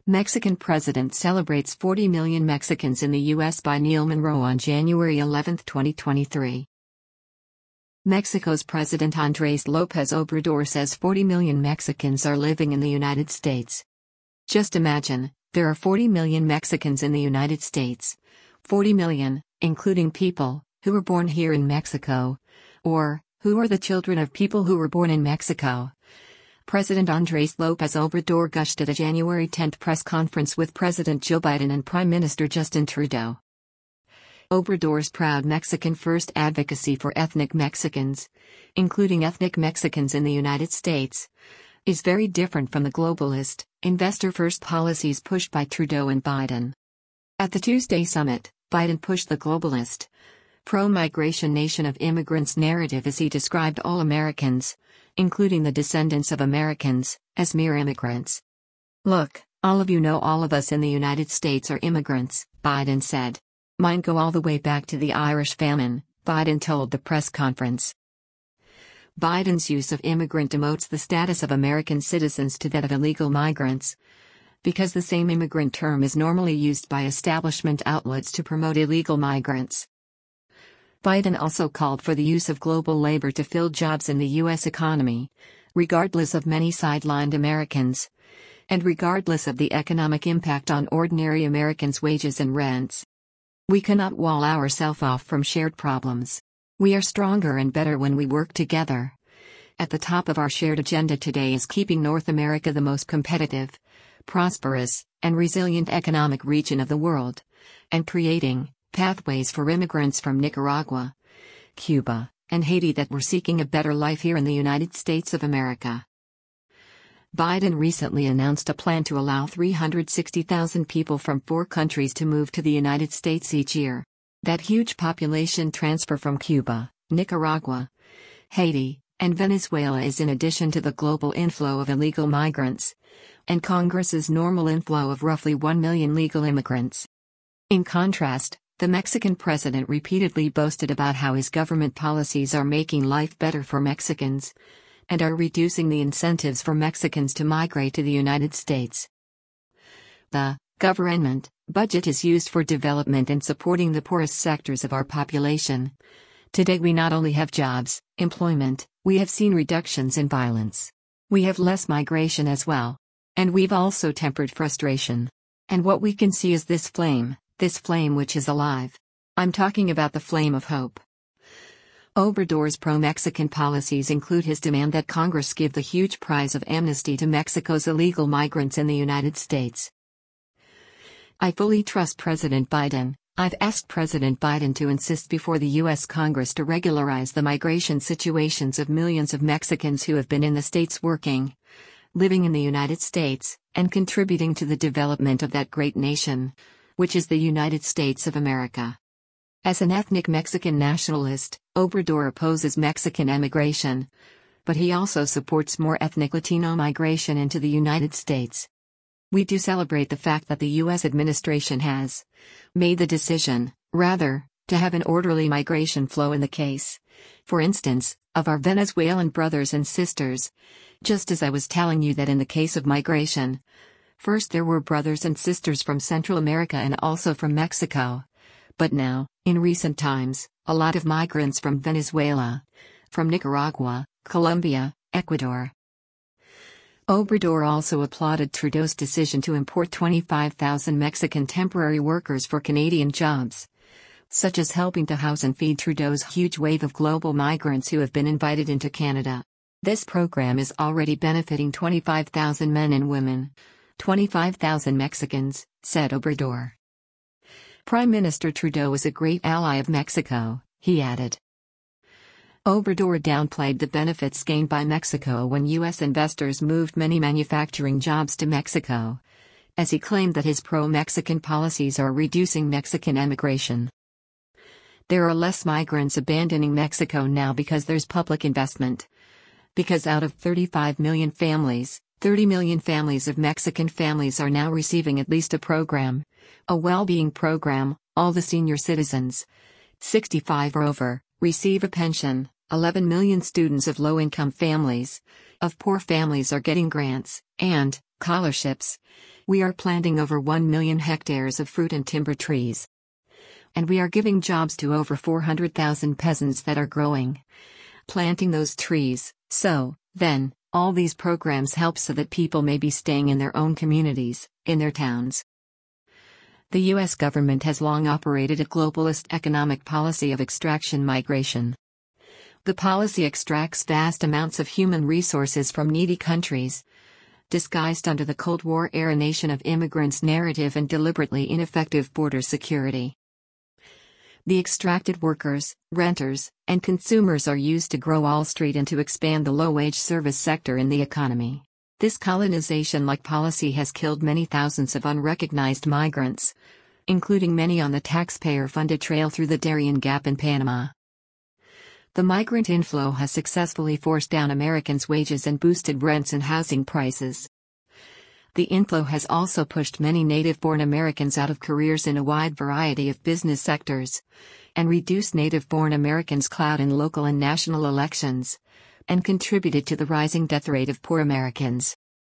Mexican president celebrates 40 million Mexicans in the U.S. by Neil Monroe on January 11, 2023. Mexico's President Andrés López Obrador says 40 million Mexicans are living in the United States. Just imagine, there are 40 million Mexicans in the United States. 40 million, including people who were born here in Mexico, or who are the children of people who were born in Mexico. President Andrés López Obrador gushed at a January 10 press conference with President Joe Biden and Prime Minister Justin Trudeau. Obrador's proud Mexican First advocacy for ethnic Mexicans, including ethnic Mexicans in the United States, is very different from the globalist, investor-first policies pushed by Trudeau and Biden. At the Tuesday summit, Biden pushed the globalist, pro-migration nation of immigrants narrative as he described all Americans, including the descendants of Americans, as mere immigrants. "Look, all of you know all of us in the United States are immigrants," Biden said. "Mine go all the way back to the Irish famine," Biden told the press conference. Biden's use of immigrant demotes the status of American citizens to that of illegal migrants, because the same immigrant term is normally used by establishment outlets to promote illegal migrants. Biden also called for the use of global labor to fill jobs in the U.S. economy, regardless of many sidelined Americans, and regardless of the economic impact on ordinary Americans' wages and rents. "We cannot wall ourselves off from shared problems. We are stronger and better when we work together. At the top of our shared agenda today is keeping North America the most competitive, prosperous, and resilient economic region of the world, and creating pathways for immigrants from Nicaragua, Cuba, and Haiti that were seeking a better life here in the United States of America." Biden recently announced a plan to allow 360,000 people from 4 countries to move to the United States each year. That huge population transfer from Cuba, Nicaragua, Haiti, and Venezuela is in addition to the global inflow of illegal migrants, and Congress's normal inflow of roughly 1 million legal immigrants. In contrast, the Mexican president repeatedly boasted about how his government policies are making life better for Mexicans, and are reducing the incentives for Mexicans to migrate to the United States. The government budget is used for development and supporting the poorest sectors of our population. Today we not only have jobs, employment, we have seen reductions in violence. We have less migration as well. And we've also tempered frustration. And what we can see is this flame which is alive. I'm talking about the flame of hope. Obrador's pro-Mexican policies include his demand that Congress give the huge prize of amnesty to Mexico's illegal migrants in the United States. "I fully trust President Biden. I've asked President Biden to insist before the U.S. Congress to regularize the migration situations of millions of Mexicans who have been in the states working, living in the United States, and contributing to the development of that great nation, which is the United States of America." As an ethnic Mexican nationalist, Obrador opposes Mexican emigration, but he also supports more ethnic Latino migration into the United States. "We do celebrate the fact that the U.S. administration has made the decision, rather, to have an orderly migration flow in the case, for instance, of our Venezuelan brothers and sisters, just as I was telling you that in the case of migration, first there were brothers and sisters from Central America and also from Mexico. But now, in recent times, a lot of migrants from Venezuela, from Nicaragua, Colombia, Ecuador." Obrador also applauded Trudeau's decision to import 25,000 Mexican temporary workers for Canadian jobs, such as helping to house and feed Trudeau's huge wave of global migrants who have been invited into Canada. "This program is already benefiting 25,000 men and women, 25,000 Mexicans," said Obrador. "Prime Minister Trudeau is a great ally of Mexico," he added. Obrador downplayed the benefits gained by Mexico when U.S. investors moved many manufacturing jobs to Mexico, as he claimed that his pro-Mexican policies are reducing Mexican emigration. "There are less migrants abandoning Mexico now because there's public investment. Because out of 35 million families, 30 million families of Mexican families are now receiving at least a program, a well-being program. All the senior citizens, 65 or over, receive a pension. 11 million students of low-income families, of poor families are getting grants and scholarships, We are planting over 1 million hectares of fruit and timber trees. And we are giving jobs to over 400,000 peasants that are growing, planting those trees. So, then, all these programs help so that people may be staying in their own communities, in their towns. The U.S. government has long operated a globalist economic policy of extraction migration. The policy extracts vast amounts of human resources from needy countries, disguised under the Cold War-era nation of immigrants narrative and deliberately ineffective border security. The extracted workers, renters, and consumers are used to grow Wall Street and to expand the low-wage service sector in the economy. This colonization-like policy has killed many thousands of unrecognized migrants, including many on the taxpayer-funded trail through the Darien Gap in Panama. The migrant inflow has successfully forced down Americans' wages and boosted rents and housing prices. The inflow has also pushed many native-born Americans out of careers in a wide variety of business sectors, and reduced native-born Americans' clout in local and national elections, and contributed to the rising death rate of poor Americans.